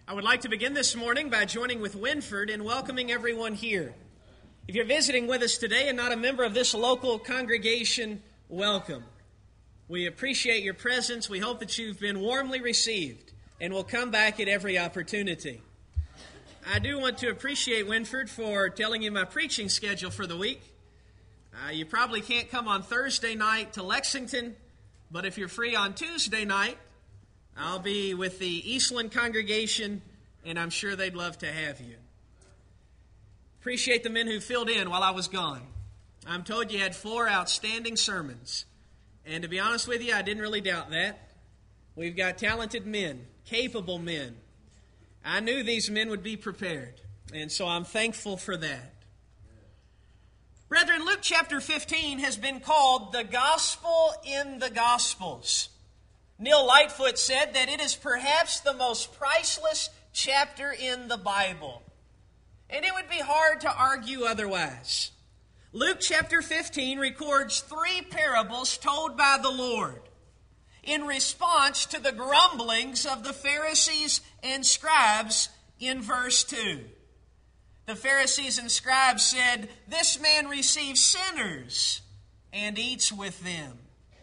I would like to begin this morning by joining with Winford in welcoming everyone here. If you're visiting with us today and not a member of this local congregation, welcome. We appreciate your presence. We hope that you've been warmly received and will come back at every opportunity. I do want to appreciate Winford for telling you my preaching schedule for the week. You probably can't come on Thursday night to Lexington, but if you're free on Tuesday night, I'll be with the Eastland congregation, and I'm sure they'd love to have you. Appreciate the men who filled in while I was gone. I'm told you had 4 outstanding sermons, and to be honest with you, I didn't really doubt that. We've got talented men, capable men. I knew these men would be prepared, and so I'm thankful for that. Brethren, Luke chapter 15 has been called the Gospel in the Gospels. Neil Lightfoot said that it is perhaps the most priceless chapter in the Bible. And it would be hard to argue otherwise. Luke chapter 15 records 3 parables told by the Lord in response to the grumblings of the Pharisees and scribes in verse 2. The Pharisees and scribes said, "This man receives sinners and eats with them."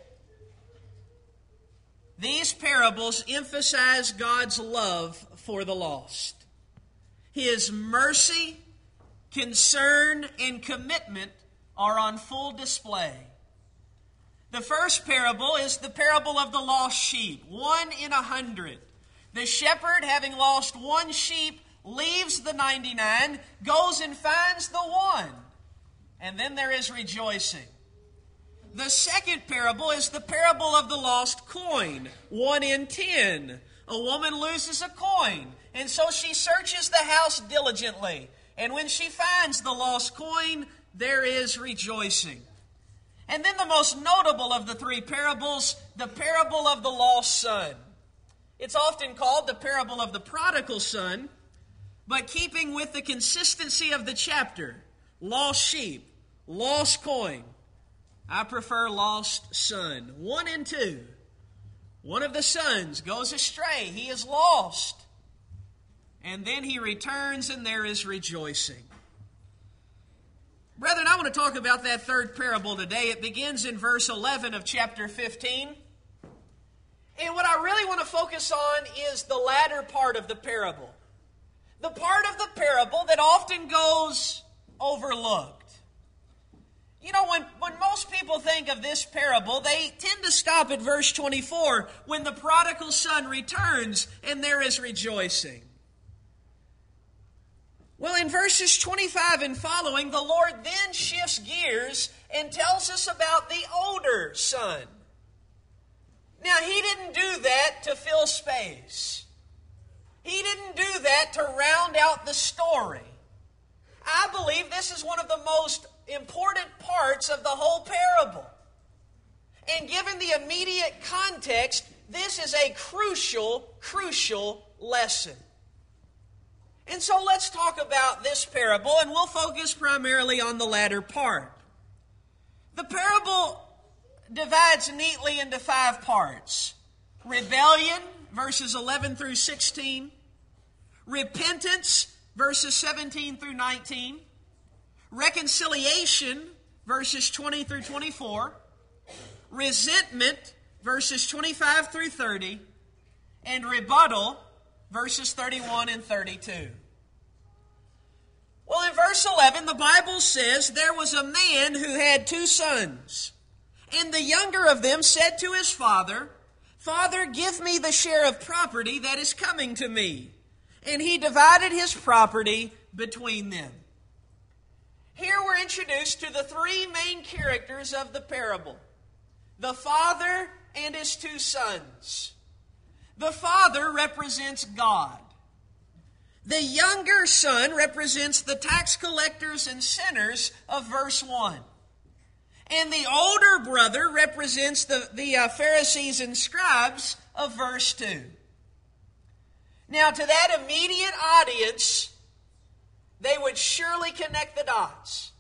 These parables emphasize God's love for the lost. His mercy, concern, and commitment are on full display. The first parable is the parable of the lost sheep, 1 in 100. The shepherd, having lost 1 sheep, leaves the 99, goes and finds the 1. And then there is rejoicing. The second parable is the parable of the lost coin, 1 in 10. A woman loses a coin, and so she searches the house diligently. And when she finds the lost coin, there is rejoicing. And then the most notable of the 3 parables, the parable of the lost son. It's often called the parable of the prodigal son, but keeping with the consistency of the chapter, lost sheep, lost coin, I prefer lost son. 1 in 2. One of the sons goes astray. He is lost. And then he returns and there is rejoicing. Brethren, I want to talk about that third parable today. It begins in verse 11 of chapter 15. And what I really want to focus on is the latter part of the parable. The part of the parable that often goes overlooked. You know, when most people think of this parable, they tend to stop at verse 24, when the prodigal son returns and there is rejoicing. Well, in verses 25 and following, the Lord then shifts gears and tells us about the older son. Now, He didn't do that to fill space. He didn't do that to round out the story. I believe this is one of the most important parts of the whole parable. And given the immediate context, this is a crucial lesson. And so let's talk about this parable, and we'll focus primarily on the latter part. The parable divides neatly into 5 parts. Rebellion, verses 11 through 16. Repentance, verses 17 through 19. Reconciliation, verses 20 through 24. Resentment, verses 25 through 30. And rebuttal, verses 31 and 32. Well, in verse 11, the Bible says, "There was a man who had 2 sons. And the younger of them said to his father, 'Father, give me the share of property that is coming to me.' And he divided his property between them." Here we're introduced to the 3 main characters of the parable: the father and his 2 sons. The father represents God. The younger son represents the tax collectors and sinners of verse 1. And the older brother represents the Pharisees and scribes of verse 2. Now, to that immediate audience, they would surely connect the dots.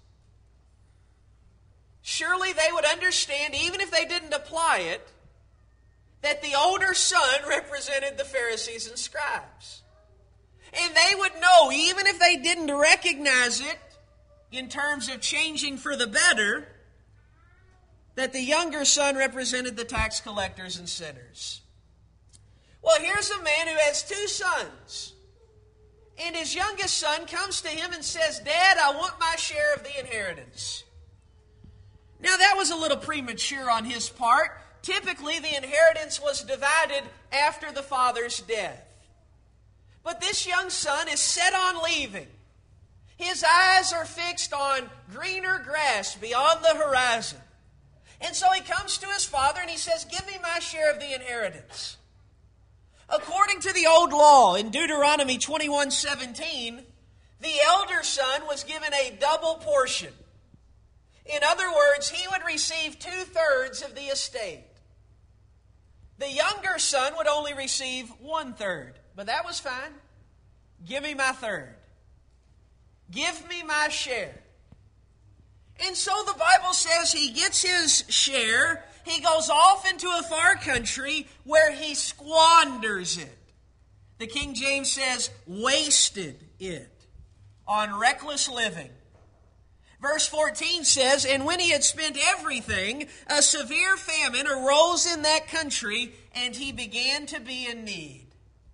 Surely they would understand, even if they didn't apply it, that the older son represented the Pharisees and scribes. And they would know, even if they didn't recognize it in terms of changing for the better, that the younger son represented the tax collectors and sinners. Well, here's a man who has two sons. And his youngest son comes to him and says, "Dad, I want my share of the inheritance." Now, that was a little premature on his part. Typically, the inheritance was divided after the father's death. But this young son is set on leaving. His eyes are fixed on greener grass beyond the horizon. And so he comes to his father and he says, "Give me my share of the inheritance." According to the old law in Deuteronomy 21:17, the elder son was given a double portion. In other words, he would receive 2/3 of the estate. The younger son would only receive 1/3, but that was fine. Give me my third. Give me my share. And so the Bible says he gets his share. He goes off into a far country where he squanders it. The King James says, wasted it on reckless living. Verse 14 says, "And when he had spent everything, a severe famine arose in that country, and he began to be in need."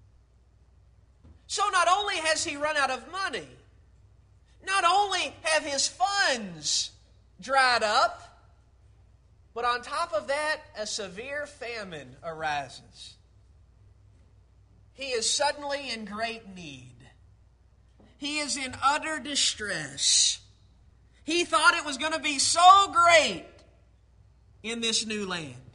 So not only has he run out of money, not only have his funds dried up, but on top of that, a severe famine arises. He is suddenly in great need. He is in utter distress. He thought it was going to be so great in this new land.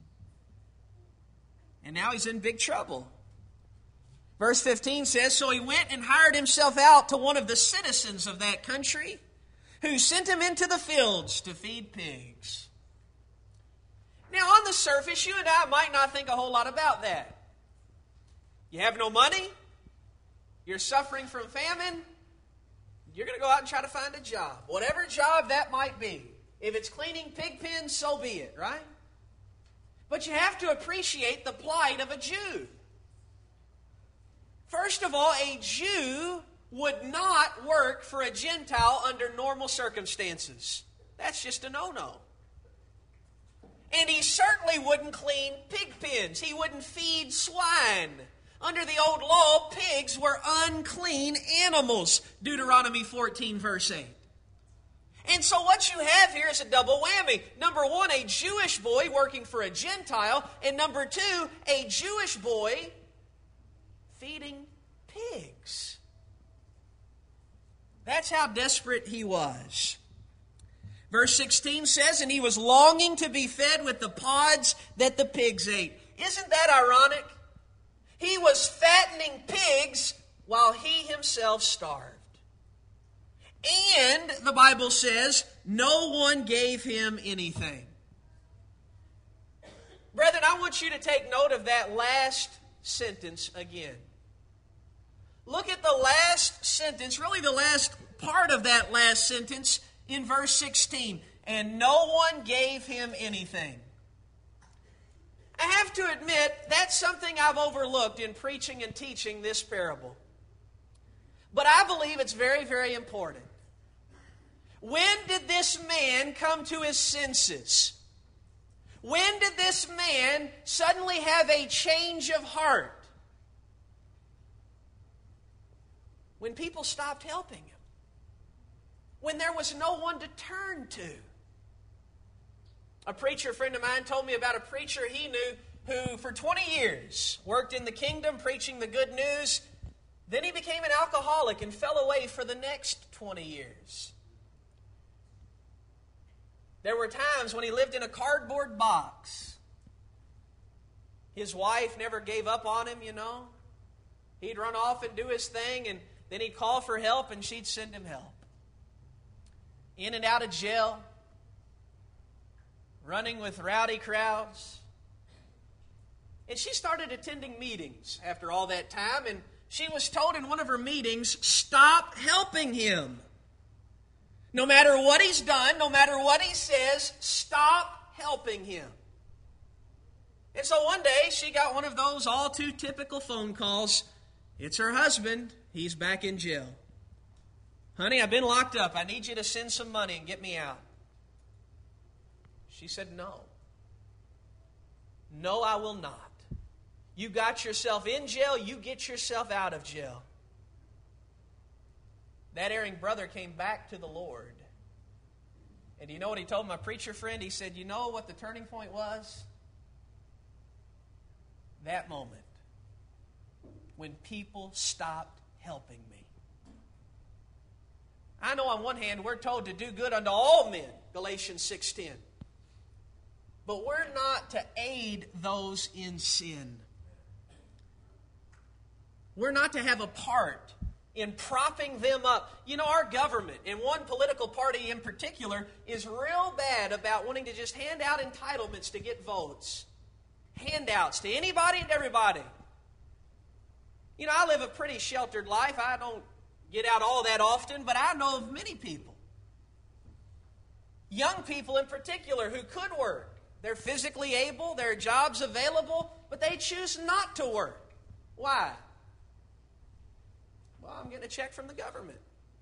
And now he's in big trouble. Verse 15 says, "So he went and hired himself out to one of the citizens of that country, who sent him into the fields to feed pigs." Now, on the surface, you and I might not think a whole lot about that. You have no money, you're suffering from famine, you're going to go out and try to find a job. Whatever job that might be. If it's cleaning pig pens, so be it, right? But you have to appreciate the plight of a Jew. First of all, a Jew would not work for a Gentile under normal circumstances. That's just a no-no. And he certainly wouldn't clean pig pens. He wouldn't feed swine. Under the old law, pigs were unclean animals. Deuteronomy 14, verse 8. And so what you have here is a double whammy. Number one, a Jewish boy working for a Gentile. And number two, a Jewish boy feeding pigs. That's how desperate he was. Verse 16 says, "And he was longing to be fed with the pods that the pigs ate." Isn't that ironic? He was fattening pigs while he himself starved. And the Bible says, no one gave him anything. Brethren, I want you to take note of that last sentence again. Look at the last sentence, really the last part of that last sentence in verse 16. "And no one gave him anything." I have to admit, that's something I've overlooked in preaching and teaching this parable. But I believe it's very, very important. When did this man come to his senses? When did this man suddenly have a change of heart? When people stopped helping him. When there was no one to turn to. A preacher friend of mine told me about a preacher he knew who for 20 years worked in the kingdom preaching the good news. Then he became an alcoholic and fell away for the next 20 years. There were times when he lived in a cardboard box. His wife never gave up on him, you know. He'd run off and do his thing, and then he'd call for help, and she'd send him help. In and out of jail, running with rowdy crowds. And she started attending meetings after all that time, and she was told in one of her meetings, stop helping him. No matter what he's done, no matter what he says, stop helping him. And so one day she got one of those all too typical phone calls, It's her husband. He's back in jail. Honey, I've been locked up. I need you to send some money and get me out. She said, no. No, I will not. You got yourself in jail. You get yourself out of jail. That erring brother came back to the Lord. And do you know what he told my preacher friend? He said, you know what the turning point was? That moment when people stopped helping me. I know on one hand we're told to do good unto all men, Galatians 6:10. But we're not to aid those in sin. We're not to have a part in propping them up. You know, our government, and one political party in particular, is real bad about wanting to just hand out entitlements to get votes. Handouts to anybody and everybody. You know, I live a pretty sheltered life. I don't get out all that often, but I know of many people. Young people in particular who could work. They're physically able, there are jobs available, but they choose not to work. Why? Well, I'm getting a check from the government.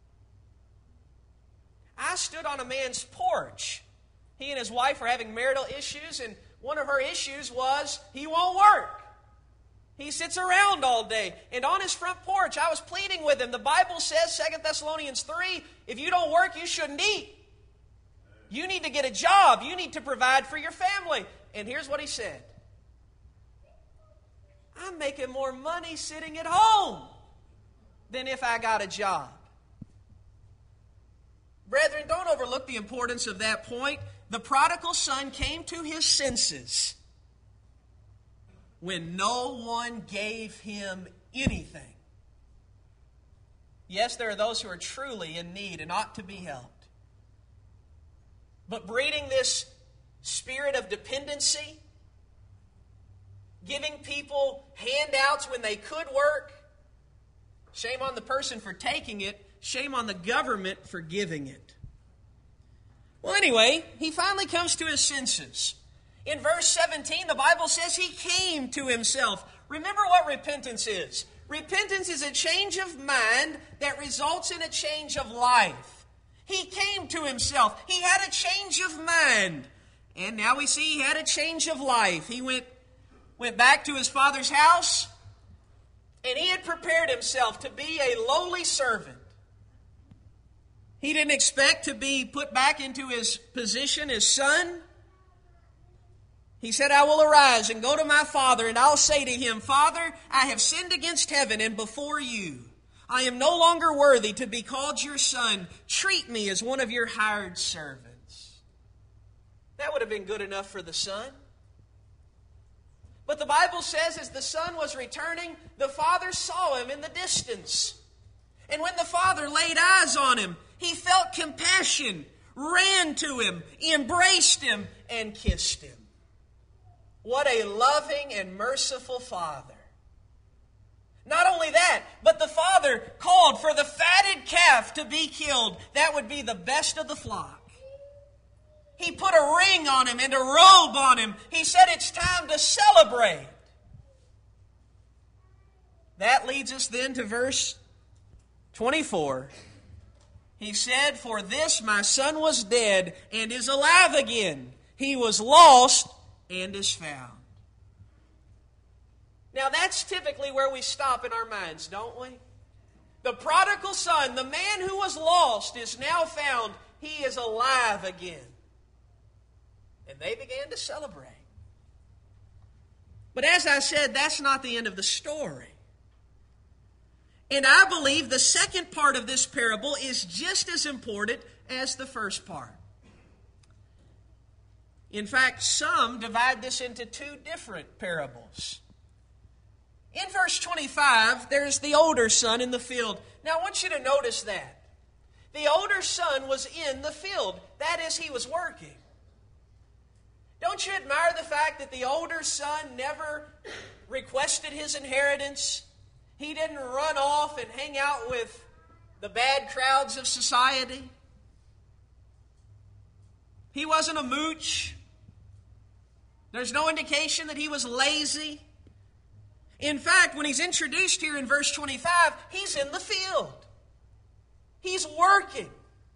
I stood on a man's porch. He and his wife were having marital issues, and one of her issues was he won't work. He sits around all day. And on his front porch, I was pleading with him. The Bible says, 2 Thessalonians 3, if you don't work, you shouldn't eat. You need to get a job. You need to provide for your family. And here's what he said. I'm making more money sitting at home than if I got a job. Brethren, don't overlook the importance of that point. The prodigal son came to his senses when no one gave him anything. Yes, there are those who are truly in need and ought to be helped. But breeding this spirit of dependency, giving people handouts when they could work, shame on the person for taking it, shame on the government for giving it. Well, anyway, he finally comes to his senses. In verse 17, the Bible says he came to himself. Remember what repentance is. Repentance is a change of mind that results in a change of life. He came to himself. He had a change of mind. And now we see he had a change of life. He went back to his father's house, and he had prepared himself to be a lowly servant. He didn't expect to be put back into his position as son. He said, I will arise and go to my father, and I'll say to him, Father, I have sinned against heaven and before you. I am no longer worthy to be called your son. Treat me as one of your hired servants. That would have been good enough for the son. But the Bible says as the son was returning, the father saw him in the distance. And when the father laid eyes on him, he felt compassion, ran to him, embraced him, and kissed him. What a loving and merciful father. Not only that, but the father called for the fatted calf to be killed. That would be the best of the flock. He put a ring on him and a robe on him. He said it's time to celebrate. That leads us then to verse 24. He said, For this my son was dead and is alive again. He was lost and is found. Now that's typically where we stop in our minds, don't we? The prodigal son, the man who was lost, is now found. He is alive again. And they began to celebrate. But as I said, that's not the end of the story. And I believe the second part of this parable is just as important as the first part. In fact, some divide this into two different parables. In verse 25, there's the older son in the field. Now, I want you to notice that. The older son was in the field. That is, he was working. Don't you admire the fact that the older son never requested his inheritance? He didn't run off and hang out with the bad crowds of society. He wasn't a mooch. There's no indication that he was lazy. In fact, when he's introduced here in verse 25, he's in the field. He's working.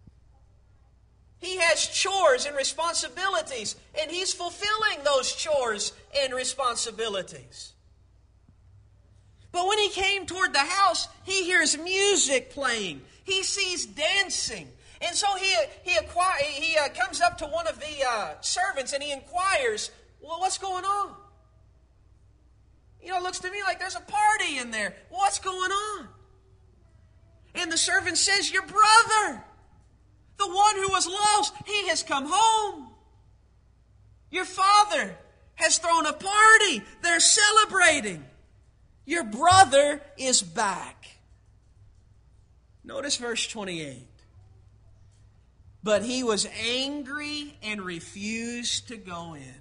He has chores and responsibilities, and he's fulfilling those chores and responsibilities. But when he came toward the house, he hears music playing. He sees dancing. And so he comes up to one of the servants and he inquires, well, what's going on? It looks to me like there's a party in there. What's going on? And the servant says, your brother, the one who was lost, he has come home. Your father has thrown a party. They're celebrating. Your brother is back. Notice verse 28. But he was angry and refused to go in.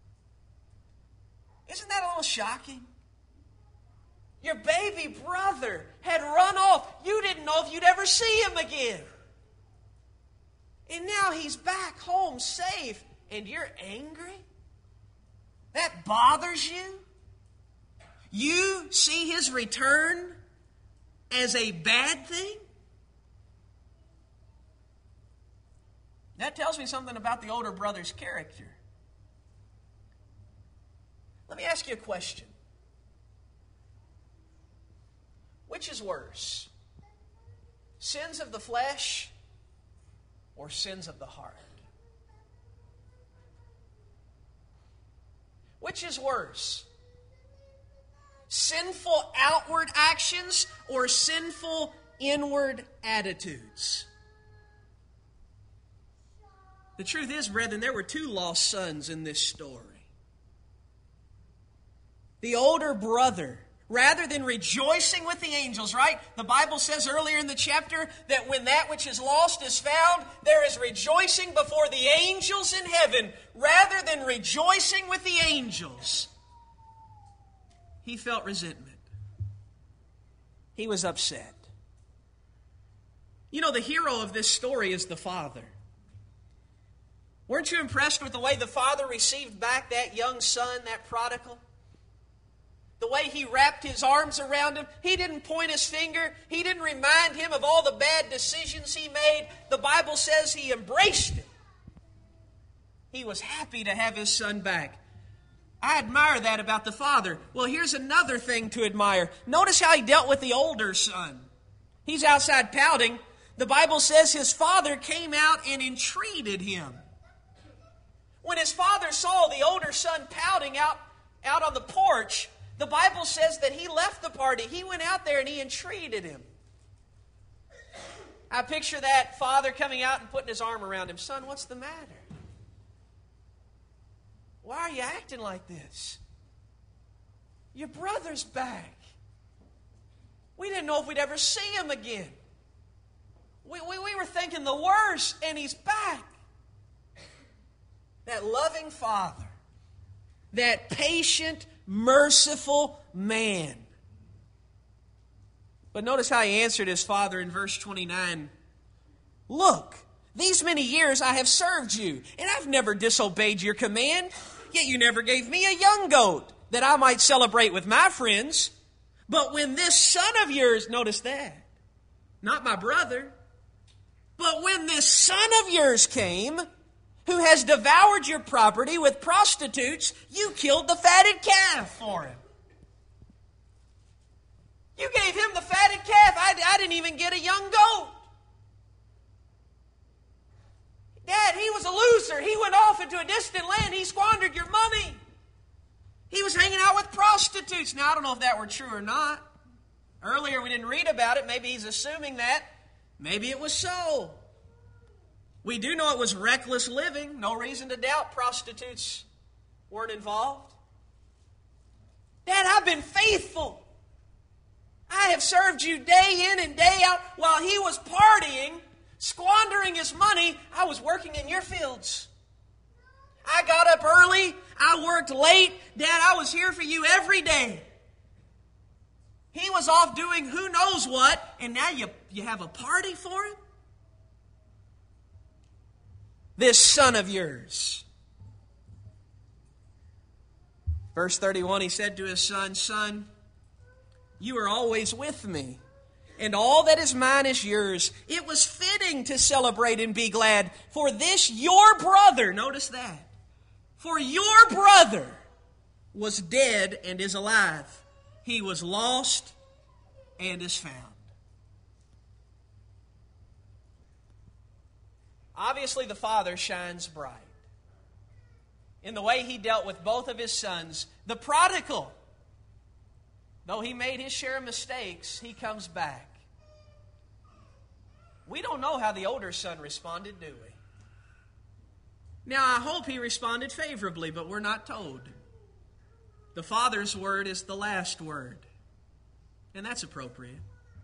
Isn't that a little shocking? Your baby brother had run off. You didn't know if you'd ever see him again. And now he's back home safe, and you're angry? That bothers you? You see his return as a bad thing? That tells me something about the older brother's character. Let me ask you a question. Which is worse? Sins of the flesh or sins of the heart? Which is worse? Sinful outward actions or sinful inward attitudes? The truth is, brethren, there were two lost sons in this story. The older brother, rather than rejoicing with the angels, right? The Bible says earlier in the chapter that when that which is lost is found, there is rejoicing before the angels in heaven. Rather than rejoicing with the angels, he felt resentment. He was upset. The hero of this story is the father. Weren't you impressed with the way the father received back that young son, that prodigal? The way he wrapped his arms around him. He didn't point his finger. He didn't remind him of all the bad decisions he made. The Bible says he embraced him. He was happy to have his son back. I admire that about the father. Well, here's another thing to admire. Notice how he dealt with the older son. He's outside pouting. The Bible says his father came out and entreated him. When his father saw the older son pouting out on the porch, the Bible says that he left the party. He went out there and he entreated him. I picture that father coming out and putting his arm around him. Son, what's the matter? Why are you acting like this? Your brother's back. We didn't know if we'd ever see him again. We were thinking the worst, and he's back. That loving father, that patient, merciful man. But notice how he answered his father in verse 29. Look, these many years I have served you, and I've never disobeyed your command. Yet you never gave me a young goat that I might celebrate with my friends. But when this son of yours, notice that, not my brother, but when this son of yours came, who has devoured your property with prostitutes, you killed the fatted calf for him. You gave him the fatted calf. I didn't even get a young goat. Dad, he was a loser. He went off into a distant land. He squandered your money. He was hanging out with prostitutes. Now, I don't know if that were true or not. Earlier, we didn't read about it. Maybe he's assuming that. Maybe it was so. We do know it was reckless living. No reason to doubt prostitutes weren't involved. Dad, I've been faithful. I have served you day in and day out. While he was partying, squandering his money, I was working in your fields. I got up early. I worked late. Dad, I was here for you every day. He was off doing who knows what, and now you have a party for him? This son of yours. Verse 31, he said to his son, Son, You are always with me, and all that is mine is yours. It was fitting to celebrate and be glad, for this your brother," notice that, "for your brother was dead and is alive. He was lost and is found." Obviously, the Father shines bright in the way He dealt with both of His sons. The prodigal, though he made his share of mistakes, he comes back. We don't know how the older son responded, do we? Now, I hope he responded favorably, but we're not told. The Father's word is the last word, and that's appropriate.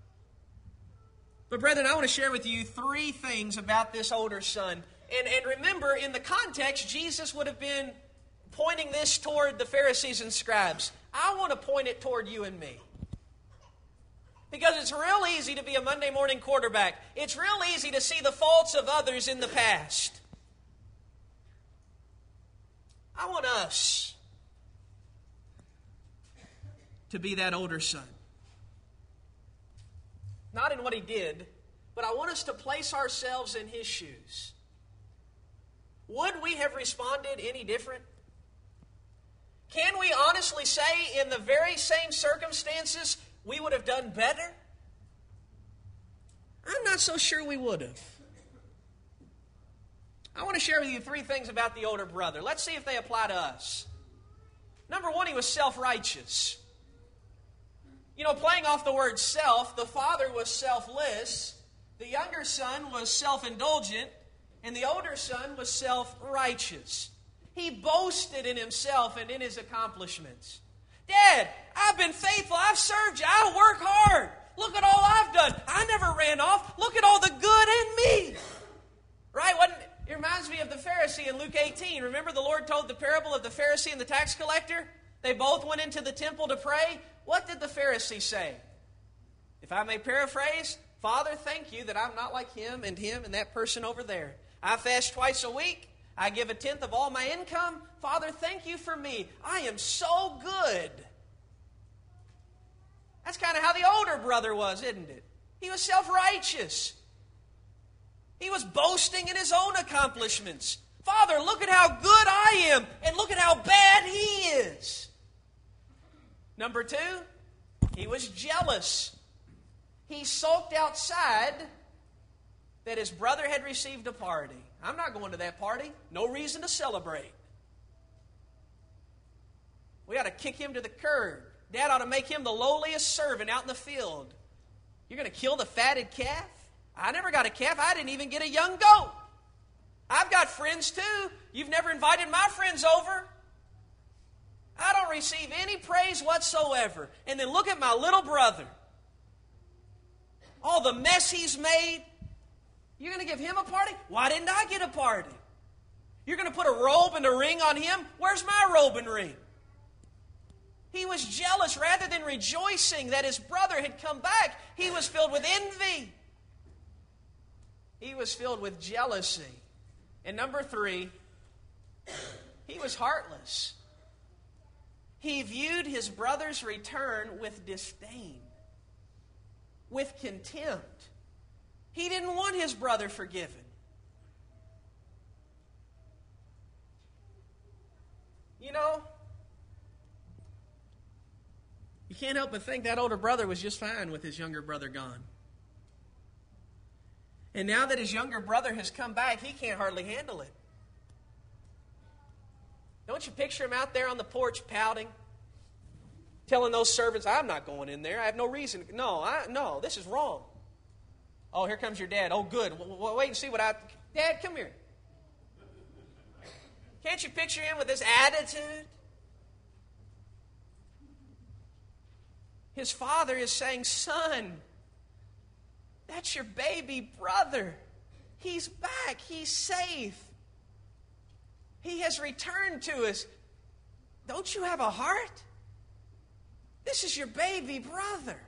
But brethren, I want to share with you three things about this older son. And remember, in the context, Jesus would have been pointing this toward the Pharisees and scribes. I want to point it toward you and me. Because it's real easy to be a Monday morning quarterback. It's real easy to see the faults of others in the past. I want us to be that older son. Not in what he did, but I want us to place ourselves in his shoes. Would we have responded any different? Can we honestly say in the very same circumstances we would have done better? I'm not so sure we would have. I want to share with you three things about the older brother. Let's see if they apply to us. Number one, he was self-righteous. You know, playing off the word self, the father was selfless, the younger son was self-indulgent, and the older son was self-righteous. He boasted in himself and in his accomplishments. Dad, I've been faithful. I've served you. I work hard. Look at all I've done. I never ran off. Look at all the good in me. Right? It reminds me of the Pharisee in Luke 18. Remember the Lord told the parable of the Pharisee and the tax collector? They both went into the temple to pray. What did the Pharisee say? If I may paraphrase, Father, thank you that I'm not like him and that person over there. I fast twice a week. I give 1/10 of all my income. Father, thank you for me. I am so good. That's kind of how the older brother was, isn't it? He was self-righteous. He was boasting in his own accomplishments. Father, look at how good I am, and look at how bad he is. Number two, he was jealous. He sulked outside that his brother had received a party. I'm not going to that party. No reason to celebrate. We ought to kick him to the curb. Dad ought to make him the lowliest servant out in the field. You're going to kill the fatted calf? I never got a calf. I didn't even get a young goat. I've got friends too. You've never invited my friends over. I don't receive any praise whatsoever. And then look at my little brother. All the mess he's made. You're going to give him a party? Why didn't I get a party? You're going to put a robe and a ring on him? Where's my robe and ring? He was jealous. Rather than rejoicing that his brother had come back, he was filled with envy. He was filled with jealousy. And number three, he was heartless. He viewed his brother's return with disdain, with contempt. He didn't want his brother forgiven. You know, you can't help but think that older brother was just fine with his younger brother gone. And now that his younger brother has come back, he can't hardly handle it. Don't you picture him out there on the porch pouting, telling those servants, I'm not going in there. I have no reason. No, this is wrong. Oh, here comes your dad. Oh, good. Wait and see what Dad, come here. Can't you picture him with this attitude? His father is saying, son, that's your baby brother. He's back. He's safe. He has returned to us. Don't you have a heart? This is your baby brother.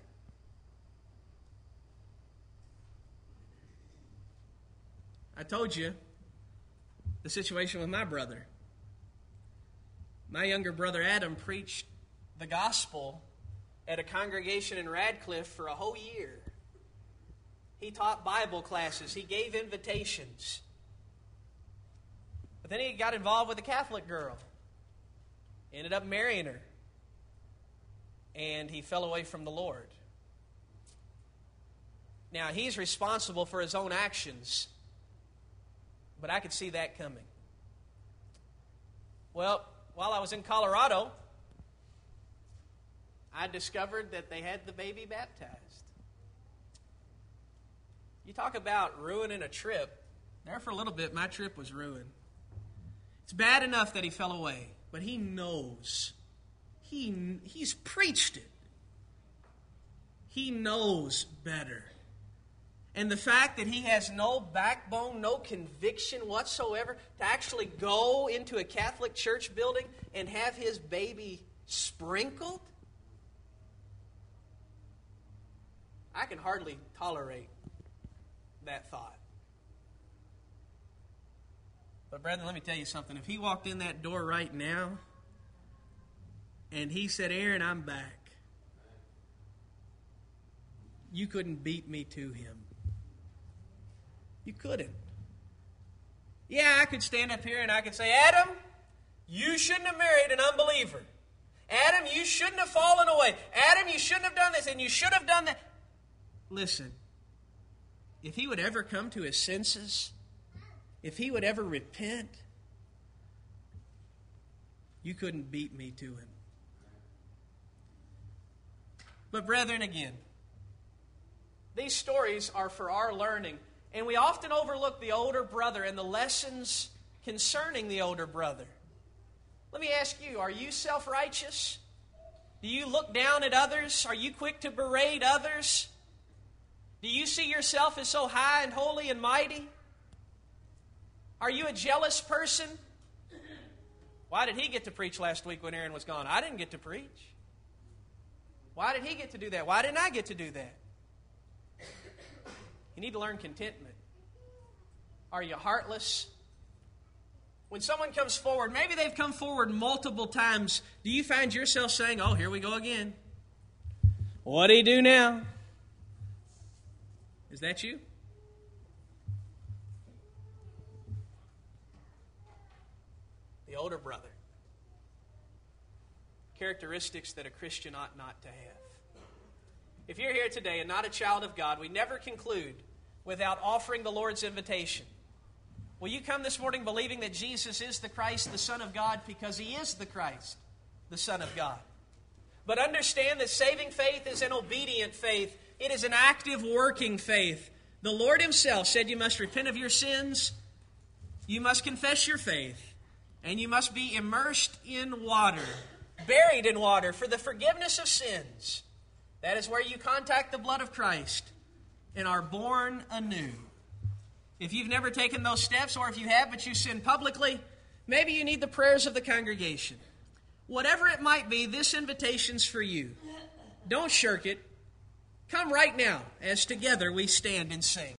I told you the situation with my brother. My younger brother Adam preached the gospel at a congregation in Radcliffe for a whole year. He taught Bible classes. He gave invitations. But then he got involved with a Catholic girl. Ended up marrying her. And he fell away from the Lord. Now, he's responsible for his own actions. But I could see that coming. Well, while I was in Colorado, I discovered that they had the baby baptized. You talk about ruining a trip. There for a little bit, my trip was ruined. It's bad enough that he fell away, but he knows. He's preached it. He knows better. And the fact that he has no backbone, no conviction whatsoever to actually go into a Catholic church building and have his baby sprinkled, I can hardly tolerate that thought. But brethren, let me tell you something. If he walked in that door right now and he said, "Aaron, I'm back," you couldn't beat me to him. You couldn't. Yeah, I could stand up here and I could say, "Adam, you shouldn't have married an unbeliever. Adam, you shouldn't have fallen away. Adam, you shouldn't have done this and you should have done that." Listen, if he would ever come to his senses, if he would ever repent, you couldn't beat me to him. But brethren, again, these stories are for our learning. And we often overlook the older brother and the lessons concerning the older brother. Let me ask you, are you self-righteous? Do you look down at others? Are you quick to berate others? Do you see yourself as so high and holy and mighty? Are you a jealous person? Why did he get to preach last week when Aaron was gone? I didn't get to preach. Why did he get to do that? Why didn't I get to do that? You need to learn contentment. Are you heartless? When someone comes forward, maybe they've come forward multiple times, do you find yourself saying, "Oh, here we go again. What do he do now?" Is that you? The older brother. Characteristics that a Christian ought not to have. If you're here today and not a child of God, we never conclude without offering the Lord's invitation. Will you come this morning believing that Jesus is the Christ, the Son of God, because He is the Christ, the Son of God? But understand that saving faith is an obedient faith. It is an active, working faith. The Lord Himself said you must repent of your sins, you must confess your faith, and you must be immersed in water, buried in water for the forgiveness of sins. That is where you contact the blood of Christ and are born anew. If you've never taken those steps, or if you have but you sin publicly, maybe you need the prayers of the congregation. Whatever it might be, this invitation's for you. Don't shirk it. Come right now as together we stand and sing.